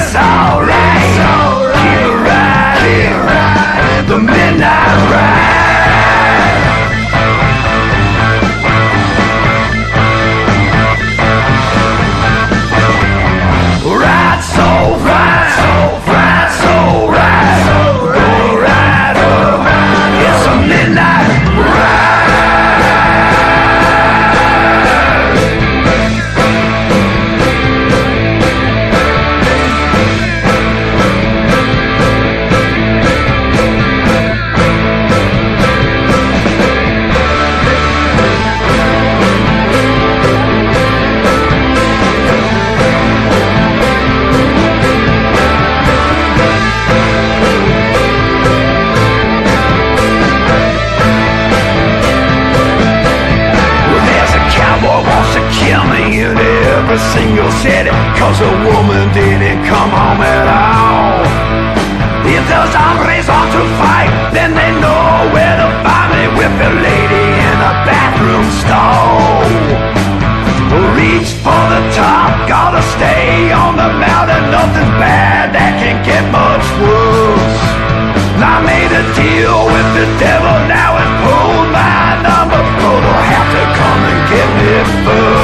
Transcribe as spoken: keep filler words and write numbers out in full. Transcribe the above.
it's alright. It's alright. Keep it riding, riding the midnight ride. Ride so fine, so fine, so right, so go right up. It's a midnight ride. Every single city, cause a woman didn't come home at all. If those hombres want to fight, then they know where to find me with the lady in the bathroom stall. Reach for the top, gotta stay on the mountain. Nothing bad that can get much worse. I made a deal with the devil now and pulled my number, but he'll have to come and get me first.